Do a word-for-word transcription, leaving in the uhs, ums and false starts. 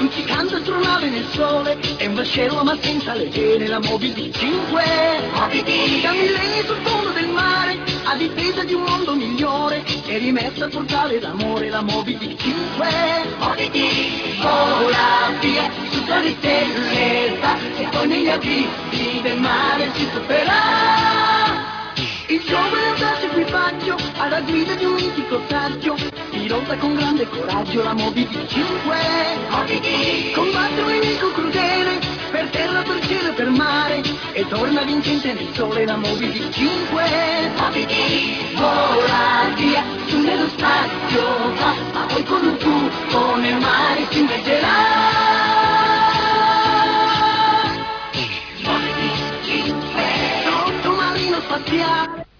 luccicante astronave nel sole, è un vascello ma senza le vene, la Moby Dick cinque. Moby Dick! Da millenni sul fondo del mare, a difesa di un mondo migliore, è rimessa a portare l'amore, la Moby Dick cinque. Moby Dick! Vola via, su tra le stelle va, e poi negli abissi del mare si tufferà. Il giovane audace equipaggio, alla guida di un mitico saggio, pilota con grande coraggio la Moby Dick cinque. Moby Dick! Combatte un nemico crudele, per terra, per cielo e per mare, e torna vincente nel sole la Moby Dick cinque. Moby Dick! Vola via, su nello spazio va, ma poi con un tuffo nel mare si immergerà. Moby Dick cinque! Sottomarino spaziale.